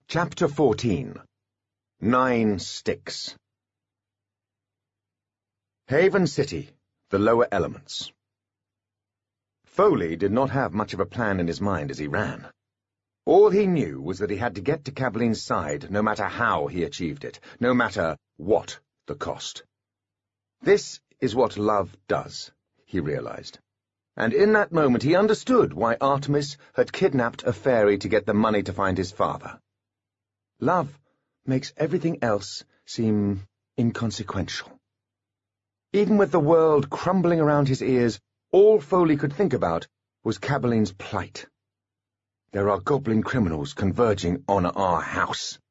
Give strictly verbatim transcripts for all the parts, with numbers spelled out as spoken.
Chapter fourteen. Nine Sticks. Haven City, the lower elements. Foley did not have much of a plan in his mind as he ran. All he knew was that he had to get to Cabaline's side no matter how he achieved it, no matter what the cost. This is what love does, he realized. And in that moment he understood why Artemis had kidnapped a fairy to get the money to find his father. Love makes everything else seem inconsequential. Even with the world crumbling around his ears, all Foley could think about was Cabaline's plight. There are goblin criminals converging on our house.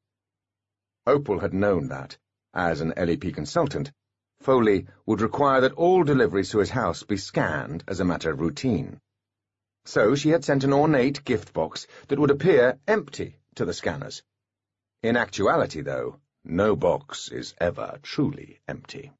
Opal had known that, as an L E P consultant, Foley would require that all deliveries to his house be scanned as a matter of routine. So she had sent an ornate gift box that would appear empty to the scanners. In actuality, though, no box is ever truly empty.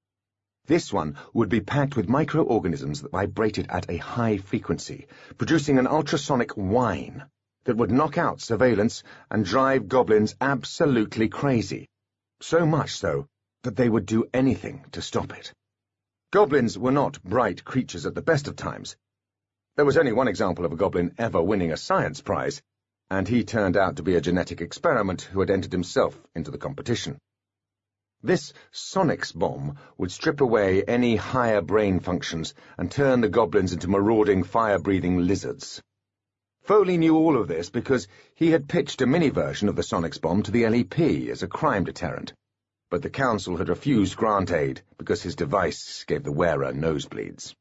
This one would be packed with microorganisms that vibrated at a high frequency, producing an ultrasonic whine that would knock out surveillance and drive goblins absolutely crazy, so much so that they would do anything to stop it. Goblins were not bright creatures at the best of times. There was only one example of a goblin ever winning a science prize, and he turned out to be a genetic experiment who had entered himself into the competition. This Sonics bomb would strip away any higher brain functions and turn the goblins into marauding, fire-breathing lizards. Foley knew all of this because he had pitched a mini-version of the Sonics bomb to the L E P as a crime deterrent, but the Council had refused grant aid because his device gave the wearer nosebleeds.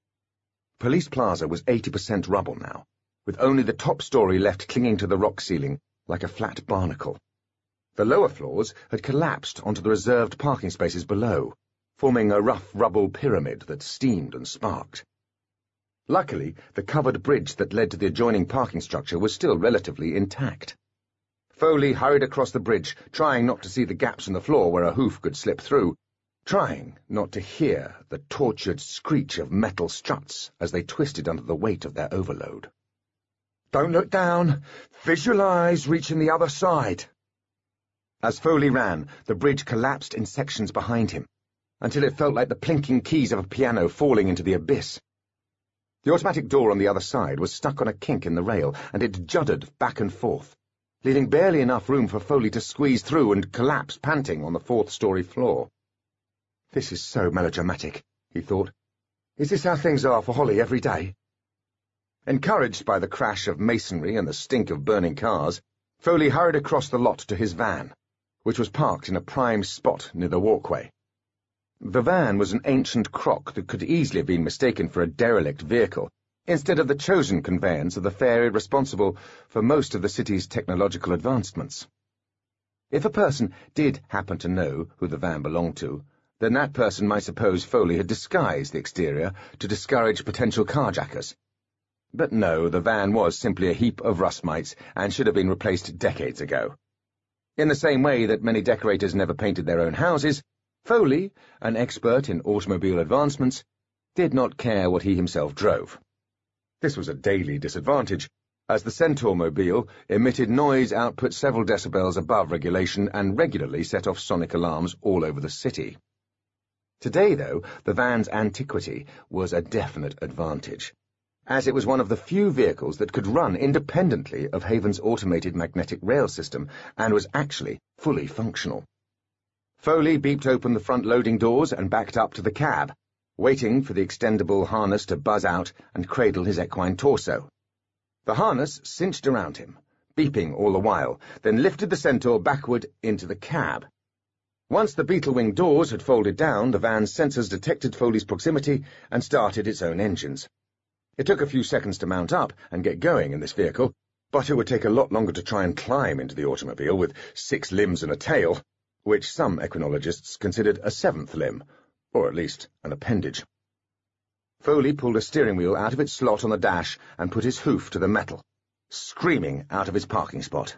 Police Plaza was eighty percent rubble now, with only the top story left clinging to the rock ceiling like a flat barnacle. The lower floors had collapsed onto the reserved parking spaces below, forming a rough rubble pyramid that steamed and sparked. Luckily, the covered bridge that led to the adjoining parking structure was still relatively intact. Foley hurried across the bridge, trying not to see the gaps in the floor where a hoof could slip through, trying not to hear the tortured screech of metal struts as they twisted under the weight of their overload. "Don't look down. Visualize reaching the other side." As Foley ran, the bridge collapsed in sections behind him, until it felt like the plinking keys of a piano falling into the abyss. The automatic door on the other side was stuck on a kink in the rail, and it juddered back and forth, leaving barely enough room for Foley to squeeze through and collapse panting on the fourth-story floor. "This is so melodramatic," he thought. "Is this how things are for Holly every day?" Encouraged by the crash of masonry and the stink of burning cars, Foley hurried across the lot to his van, which was parked in a prime spot near the walkway. The van was an ancient crock that could easily have been mistaken for a derelict vehicle, instead of the chosen conveyance of the fairy responsible for most of the city's technological advancements. If a person did happen to know who the van belonged to, then that person might suppose Foley had disguised the exterior to discourage potential carjackers. But no, the van was simply a heap of rust mites and should have been replaced decades ago. In the same way that many decorators never painted their own houses, Foley, an expert in automobile advancements, did not care what he himself drove. This was a daily disadvantage, as the Centaur-mobile emitted noise output several decibels above regulation and regularly set off sonic alarms all over the city. Today, though, the van's antiquity was a definite advantage, as it was one of the few vehicles that could run independently of Haven's automated magnetic rail system and was actually fully functional. Foley beeped open the front loading doors and backed up to the cab, waiting for the extendable harness to buzz out and cradle his equine torso. The harness cinched around him, beeping all the while, then lifted the Centaur backward into the cab. Once the beetle-wing doors had folded down, the van's sensors detected Foley's proximity and started its own engines. It took a few seconds to mount up and get going in this vehicle, but it would take a lot longer to try and climb into the automobile with six limbs and a tail, which some equinologists considered a seventh limb, or at least an appendage. Foley pulled a steering wheel out of its slot on the dash and put his hoof to the metal, screaming out of his parking spot.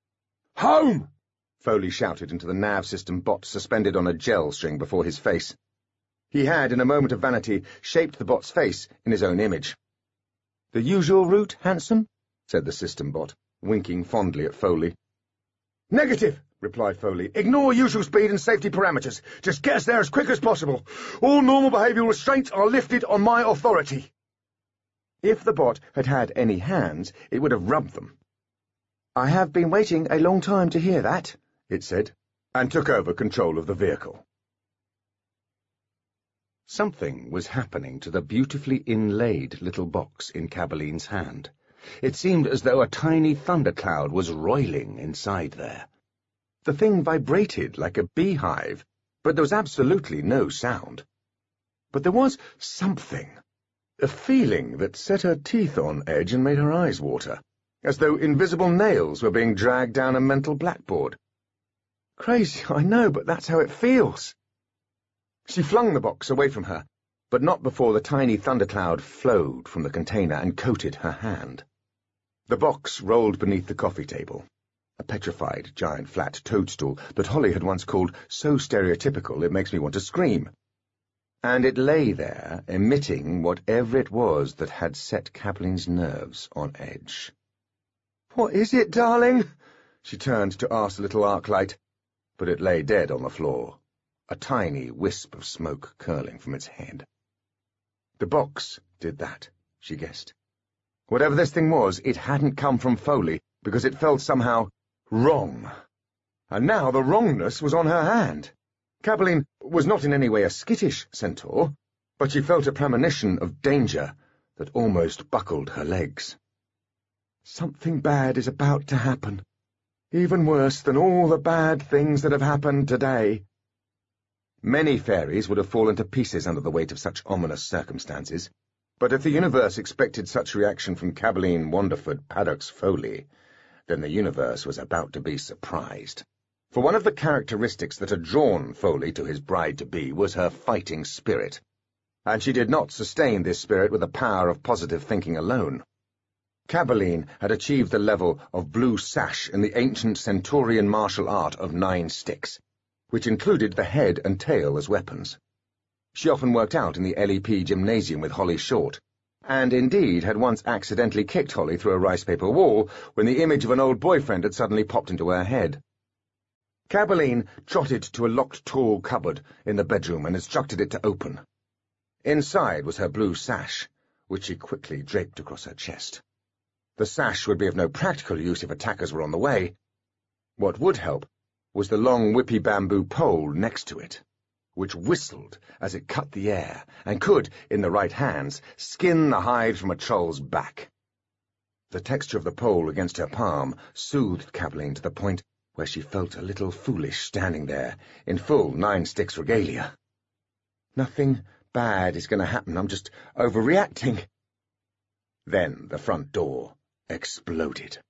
"Home!" Foley shouted into the nav system bot suspended on a gel string before his face. He had, in a moment of vanity, shaped the bot's face in his own image. "The usual route, handsome?" said the system bot, winking fondly at Foley. Negative, replied Foley. Ignore usual speed and safety parameters. Just get us there as quick as possible. All normal behavioural restraints are lifted on my authority. If the bot had had any hands, it would have rubbed them. I have been waiting a long time to hear that, it said, and took over control of the vehicle. Something was happening to the beautifully inlaid little box in Cabaline's hand. It seemed as though a tiny thundercloud was roiling inside there. The thing vibrated like a beehive, but there was absolutely no sound. But there was something, a feeling that set her teeth on edge and made her eyes water, as though invisible nails were being dragged down a mental blackboard. Crazy, I know, but that's how it feels. She flung the box away from her, but not before the tiny thundercloud flowed from the container and coated her hand. The box rolled beneath the coffee table, a petrified giant flat toadstool that Holly had once called so stereotypical it makes me want to scream. And it lay there, emitting whatever it was that had set Cabaline's nerves on edge. "What is it, darling?" She turned to ask the little arc light, but it lay dead on the floor, a tiny wisp of smoke curling from its head. The box did that, she guessed. Whatever this thing was, it hadn't come from Foley, because it felt somehow wrong. And now the wrongness was on her hand. Cabaline was not in any way a skittish centaur, but she felt a premonition of danger that almost buckled her legs. Something bad is about to happen, even worse than all the bad things that have happened today. Many fairies would have fallen to pieces under the weight of such ominous circumstances, but if the universe expected such reaction from Cabaline Wanderford Paddocks Foley, then the universe was about to be surprised. For one of the characteristics that had drawn Foley to his bride-to-be was her fighting spirit, and she did not sustain this spirit with the power of positive thinking alone. Cabaline had achieved the level of blue sash in the ancient Centaurian martial art of nine sticks, which included the head and tail as weapons. She often worked out in the L E P gymnasium with Holly Short, and indeed had once accidentally kicked Holly through a rice-paper wall when the image of an old boyfriend had suddenly popped into her head. Cabaline trotted to a locked tall cupboard in the bedroom and instructed it to open. Inside was her blue sash, which she quickly draped across her chest. The sash would be of no practical use if attackers were on the way. What would help was the long whippy bamboo pole next to it, which whistled as it cut the air, and could, in the right hands, skin the hide from a troll's back. The texture of the pole against her palm soothed Cabaline to the point where she felt a little foolish standing there, in full nine-sticks regalia. Nothing bad is going to happen, I'm just overreacting. Then the front door exploded.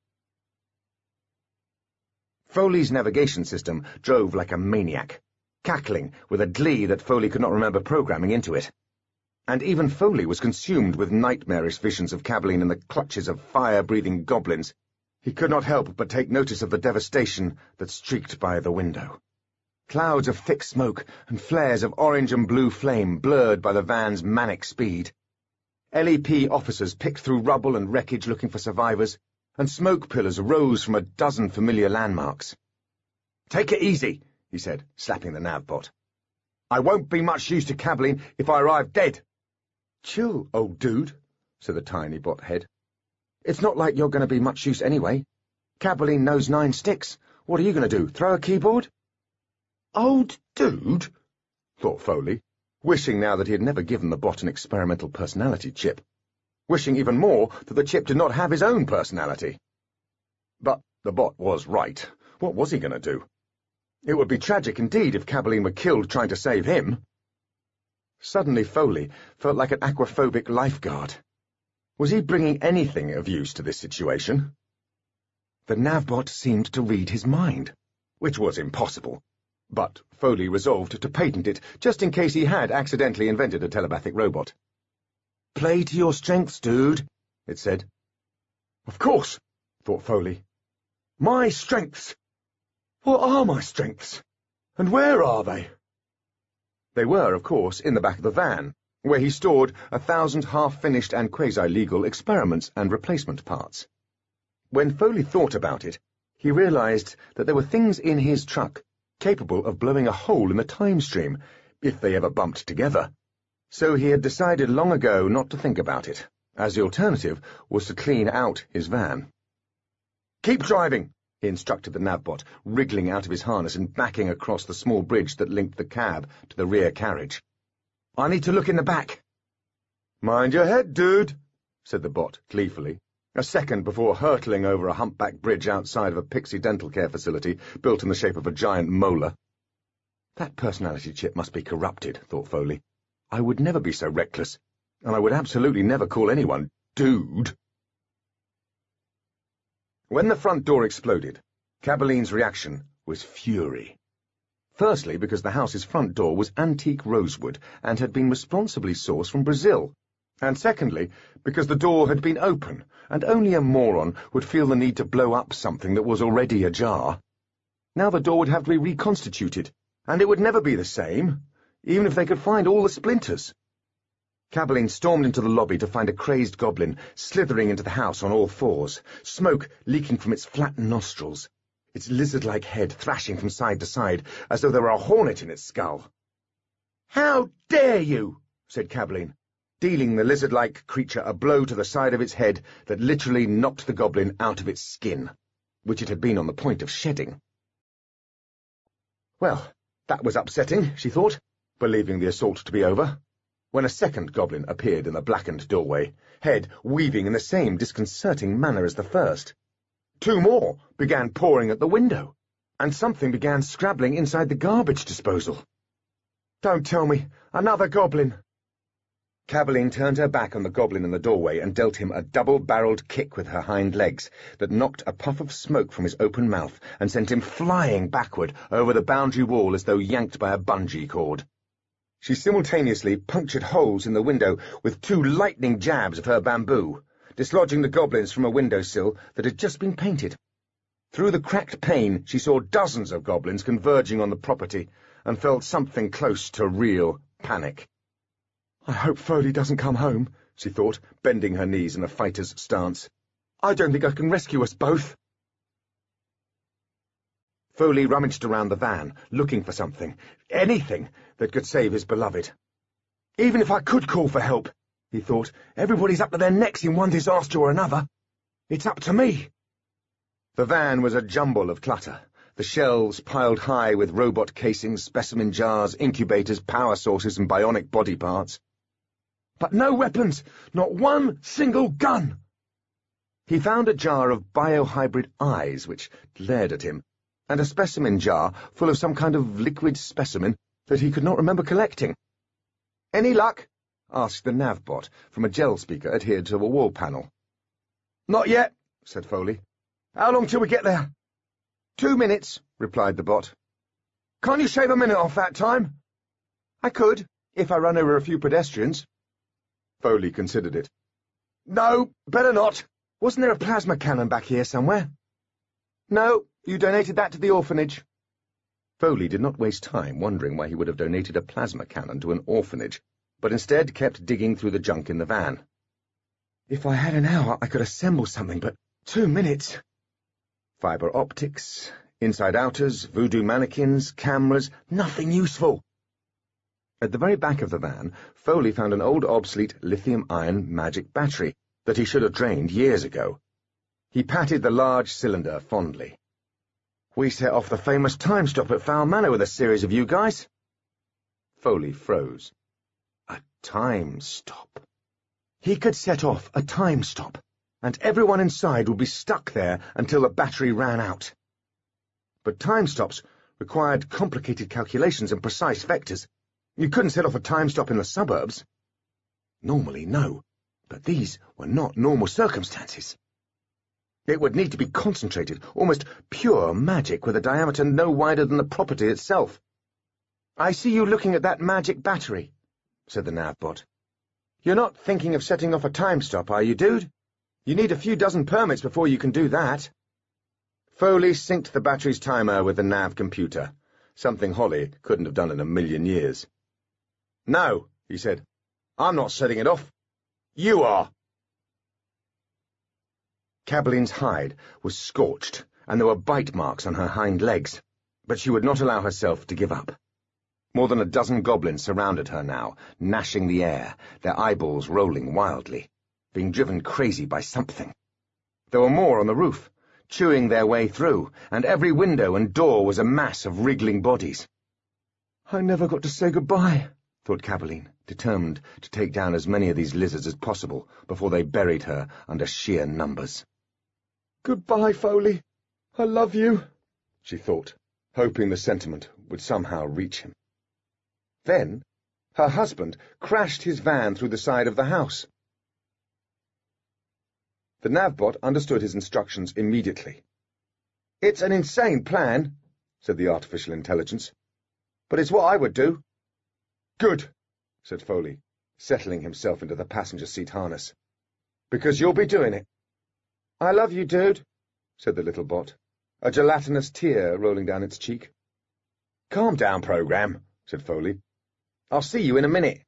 Foley's navigation system drove like a maniac, cackling with a glee that Foley could not remember programming into it. And even Foley was consumed with nightmarish visions of Cabaline in the clutches of fire-breathing goblins. He could not help but take notice of the devastation that streaked by the window. Clouds of thick smoke and flares of orange and blue flame blurred by the van's manic speed. L E P officers picked through rubble and wreckage looking for survivors, and smoke pillars rose from a dozen familiar landmarks. "Take it easy," he said, slapping the navbot. "I won't be much use to Cabaline if I arrive dead." "Chill, old dude," said the tiny bot head. "It's not like you're going to be much use anyway. Cabaline knows nine sticks. What are you going to do, throw a keyboard?" "Old dude?" thought Foley, wishing now that he had never given the bot an experimental personality chip. Wishing even more that the chip did not have his own personality. But the bot was right. What was he going to do? It would be tragic indeed if Cabaline were killed trying to save him. Suddenly Foley felt like an aquaphobic lifeguard. Was he bringing anything of use to this situation? The navbot seemed to read his mind, which was impossible, but Foley resolved to patent it just in case he had accidentally invented a telepathic robot. "Play to your strengths, dude," it said. "Of course," thought Foley. "My strengths! What are my strengths? And where are they?" They were, of course, in the back of the van, where he stored a thousand half-finished and quasi-legal experiments and replacement parts. When Foley thought about it, He realized that there were things in his truck capable of blowing a hole in the time stream, if they ever bumped together. So he had decided long ago not to think about it, as the alternative was to clean out his van. "Keep driving," he instructed the navbot, wriggling out of his harness and backing across the small bridge that linked the cab to the rear carriage. "I need to look in the back." "Mind your head, dude," said the bot gleefully, a second before hurtling over a humpback bridge outside of a Pixie dental care facility built in the shape of a giant molar. That personality chip must be corrupted, thought Foley. I would never be so reckless, and I would absolutely never call anyone dude. When the front door exploded, Cabelline's reaction was fury. Firstly, because the house's front door was antique rosewood and had been responsibly sourced from Brazil, and secondly, because the door had been open, and only a moron would feel the need to blow up something that was already ajar. Now the door would have to be reconstituted, and it would never be the same, even if they could find all the splinters. Cabelline stormed into the lobby to find a crazed goblin slithering into the house on all fours, smoke leaking from its flattened nostrils, its lizard-like head thrashing from side to side as though there were a hornet in its skull. "How dare you!" said Cabelline, dealing the lizard-like creature a blow to the side of its head that literally knocked the goblin out of its skin, which it had been on the point of shedding. Well, that was upsetting, she thought, believing the assault to be over, when a second goblin appeared in the blackened doorway, head weaving in the same disconcerting manner as the first. Two more began pouring at the window, and something began scrabbling inside the garbage disposal. "Don't tell me, another goblin!" Cabelline turned her back on the goblin in the doorway and dealt him a double-barreled kick with her hind legs that knocked a puff of smoke from his open mouth and sent him flying backward over the boundary wall as though yanked by a bungee cord. She simultaneously punctured holes in the window with two lightning jabs of her bamboo, dislodging the goblins from a windowsill that had just been painted. Through the cracked pane she saw dozens of goblins converging on the property and felt something close to real panic. "I hope Foley doesn't come home," she thought, bending her knees in a fighter's stance. "I don't think I can rescue us both." Foley rummaged around the van, looking for something, anything, that could save his beloved. "Even if I could call for help," he thought, "everybody's up to their necks in one disaster or another. It's up to me." The van was a jumble of clutter, the shelves piled high with robot casings, specimen jars, incubators, power sources, and bionic body parts. But no weapons, not one single gun. He found a jar of biohybrid eyes which glared at him, and a specimen jar full of some kind of liquid specimen that he could not remember collecting. "Any luck?" asked the navbot from a gel speaker adhered to a wall panel. "Not yet," said Foley. "How long till we get there?" Two minutes," replied the bot. "Can't you shave a minute off that time?" "I could, if I run over a few pedestrians." Foley considered it. "No, better not. Wasn't there a plasma cannon back here somewhere?" "No, you donated that to the orphanage." Foley did not waste time wondering why he would have donated a plasma cannon to an orphanage, but instead kept digging through the junk in the van. "If I had an hour, I could assemble something, but two minutes." Fibre optics, inside-outers, voodoo mannequins, cameras, nothing useful. At the very back of the van, Foley found an old obsolete lithium-ion magic battery that he should have drained years ago. He patted the large cylinder fondly. "We set off the famous time stop at Foul Manor with a series of you guys." Foley froze. A time stop. He could set off a time stop, and everyone inside would be stuck there until the battery ran out. But time stops required complicated calculations and precise vectors. You couldn't set off a time stop in the suburbs. Normally, no, but these were not normal circumstances. It would need to be concentrated, almost pure magic with a diameter no wider than the property itself. "I see you looking at that magic battery," said the navbot. "You're not thinking of setting off a time stop, are you, dude? You need a few dozen permits before you can do that." Foley synced the battery's timer with the nav computer, something Holly couldn't have done in a million years. "No," he said. "I'm not setting it off. You are." Cabelline's hide was scorched, and there were bite marks on her hind legs, but she would not allow herself to give up. More than a dozen goblins surrounded her now, gnashing the air, their eyeballs rolling wildly, being driven crazy by something. There were more on the roof, chewing their way through, and every window and door was a mass of wriggling bodies. "I never got to say goodbye," thought Caberline, determined to take down as many of these lizards as possible before they buried her under sheer numbers. "Goodbye, Foley. I love you," she thought, hoping the sentiment would somehow reach him. Then her husband crashed his van through the side of the house. The Navbot understood his instructions immediately. "It's an insane plan," said the artificial intelligence, "but it's what I would do." "Good," said Foley, settling himself into the passenger seat harness, "because you'll be doing it." "I love you, dude," said the little bot, a gelatinous tear rolling down its cheek. "Calm down, program," said Foley. "I'll see you in a minute."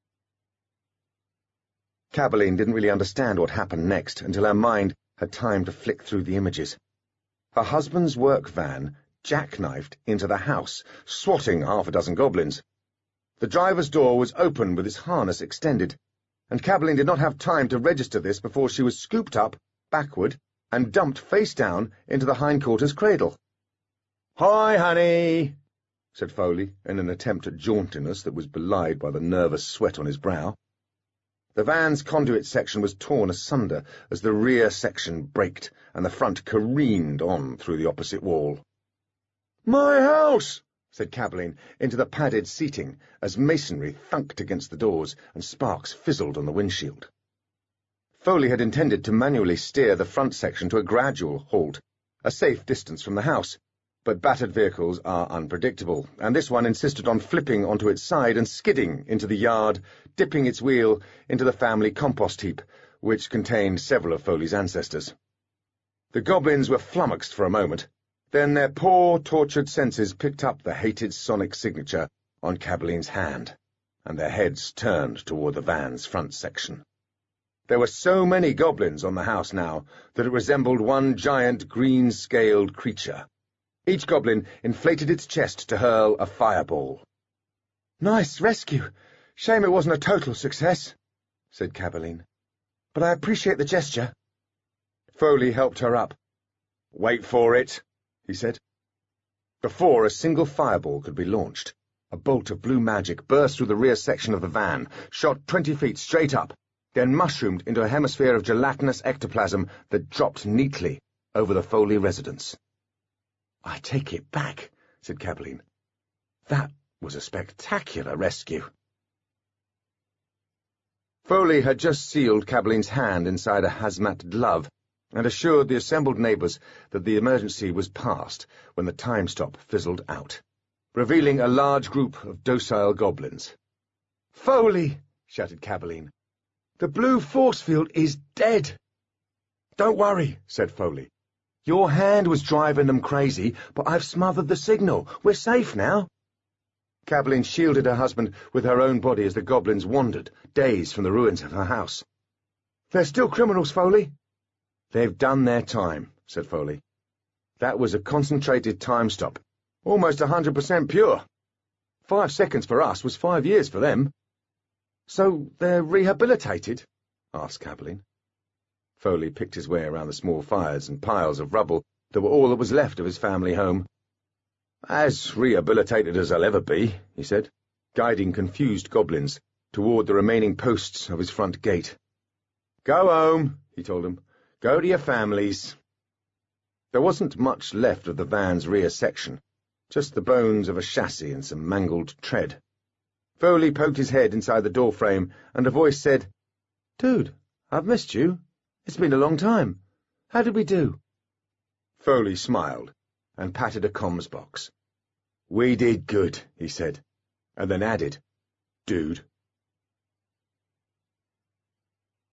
Caberline didn't really understand what happened next until her mind had time to flick through the images. Her husband's work van jackknifed into the house, swatting half a dozen goblins. The driver's door was open with his harness extended, and Caberline did not have time to register this before she was scooped up, backward, and dumped face down into the hindquarters cradle. "Hi, honey," said Foley, in an attempt at jauntiness that was belied by the nervous sweat on his brow. The van's conduit section was torn asunder as the rear section braked, and the front careened on through the opposite wall. "My house!" said Caberline into the padded seating as masonry thunked against the doors and sparks fizzled on the windshield. Foley had intended to manually steer the front section to a gradual halt, a safe distance from the house, but battered vehicles are unpredictable, and this one insisted on flipping onto its side and skidding into the yard, dipping its wheel into the family compost heap, which contained several of Foley's ancestors. The goblins were flummoxed for a moment, then their poor, tortured senses picked up the hated sonic signature on Caberline's hand, and their heads turned toward the van's front section. There were so many goblins on the house now that it resembled one giant green-scaled creature. Each goblin inflated its chest to hurl a fireball. "Nice rescue. Shame it wasn't a total success," said Caberline. "But I appreciate the gesture." Foley helped her up. "Wait for it," he said. Before a single fireball could be launched, a bolt of blue magic burst through the rear section of the van, shot twenty feet straight up, then mushroomed into a hemisphere of gelatinous ectoplasm that dropped neatly over the Foley residence. "I take it back," said Caberline. "That was a spectacular rescue." Foley had just sealed Caberline's hand inside a hazmat glove and assured the assembled neighbours that the emergency was past when the time stop fizzled out, revealing a large group of docile goblins. "Foley!" shouted Caberline. "The blue force field is dead." "Don't worry," said Foley. "Your hand was driving them crazy, but I've smothered the signal. We're safe now." Caberline shielded her husband with her own body as the goblins wandered, dazed from the ruins of her house. "They're still criminals, Foley." "They've done their time," said Foley. "That was a concentrated time stop, almost a hundred percent pure. Five seconds for us was five years for them." "So they're rehabilitated?" asked Caberline. Foley picked his way around the small fires and piles of rubble that were all that was left of his family home. "As rehabilitated as I'll ever be," he said, guiding confused goblins toward the remaining posts of his front gate. "Go home," he told them. "Go to your families." There wasn't much left of the van's rear section, just the bones of a chassis and some mangled tread. Foley poked his head inside the doorframe, and a voice said, "Dude, I've missed you. It's been a long time. How did we do?" Foley smiled and patted a comms box. "We did good," he said, and then added, "Dude."